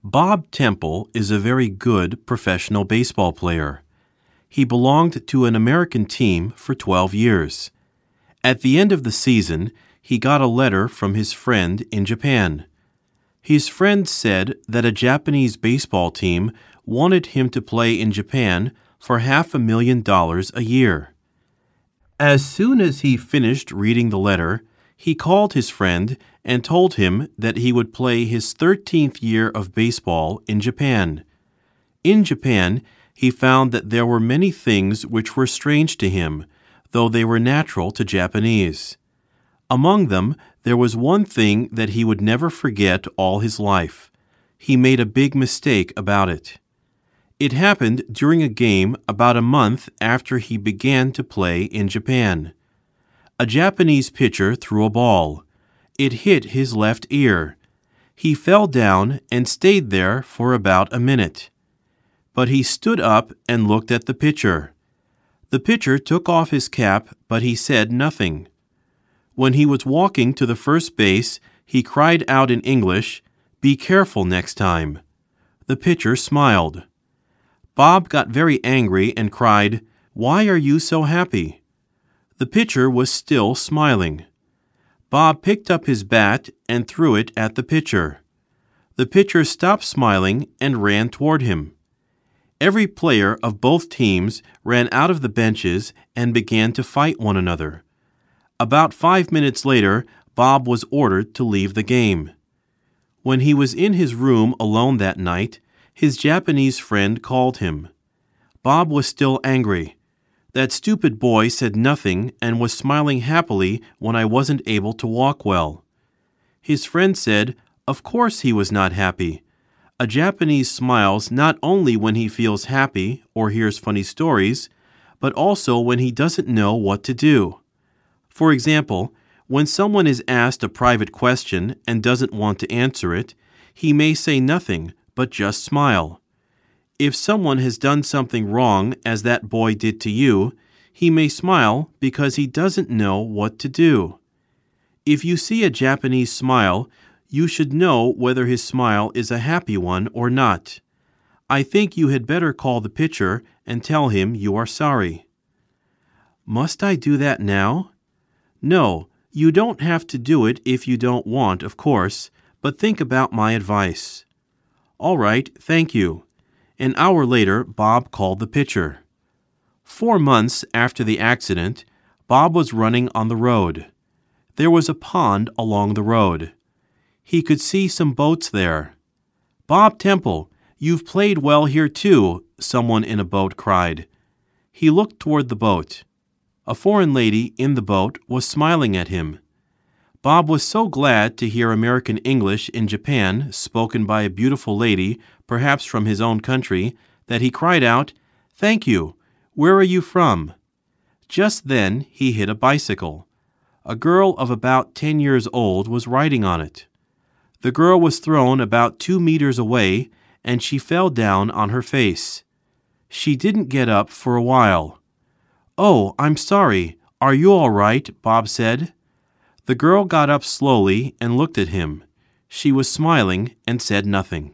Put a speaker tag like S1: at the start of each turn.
S1: Bob Temple is a very good professional baseball player. He belonged to an American team for 12 years. At the end of the season, he got a letter from his friend in Japan. His friend said that a Japanese baseball team wanted him to play in Japan for $500,000 a year. As soon as he finished reading the letter, he called his friend and told him that he would play his 13th year of baseball in Japan. In Japan, he found that there were many things which were strange to him, though they were natural to Japanese. Among them, there was one thing that he would never forget all his life. He made a big mistake about it. It happened during a game about a month after he began to play in Japan. A Japanese pitcher threw a ball. It hit his left ear. He fell down and stayed there for about a minute. But he stood up and looked at the pitcher. The pitcher took off his cap, but he said nothing. When he was walking to the first base, he cried out in English, "Be careful next time." The pitcher smiled. Bob got very angry and cried, "Why are you so happy?" The pitcher was still smiling. Bob picked up his bat and threw it at the pitcher. The pitcher stopped smiling and ran toward him. Every player of both teams ran out of the benches and began to fight one another. About 5 minutes later, Bob was ordered to leave the game. When he was in his room alone that night, his Japanese friend called him. Bob was still angry. That stupid boy said nothing and was smiling happily when I wasn't able to walk well. His friend said, of course he was not happy. A Japanese smiles not only when he feels happy or hears funny stories, but also when he doesn't know what to do. For example, when someone is asked a private question and doesn't want to answer it, he may say nothing but just smile. If someone has done something wrong, as that boy did to you, he may smile because he doesn't know what to do. If you see a Japanese smile, you should know whether his smile is a happy one or not. I think you had better call the pitcher and tell him you are sorry. Must I do that now? No, you don't have to do it if you don't want, of course, but think about my advice. All right, thank you. An hour later, Bob called the pitcher. 4 months after the accident, Bob was running on the road. There was a pond along the road. He could see some boats there. "Bob Temple, you've played well here too," someone in a boat cried. He looked toward the boat. A foreign lady in the boat was smiling at him. Bob was so glad to hear American English in Japan spoken by a beautiful lady, perhaps from his own country, that he cried out, "Thank you. Where are you from?" Just then he hit a bicycle. A girl of about 10 years old was riding on it. The girl was thrown about 2 meters away, and she fell down on her face. She didn't get up for a while. "Oh, I'm sorry. Are you all right?" Bob said. The girl got up slowly and looked at him. She was smiling and said nothing.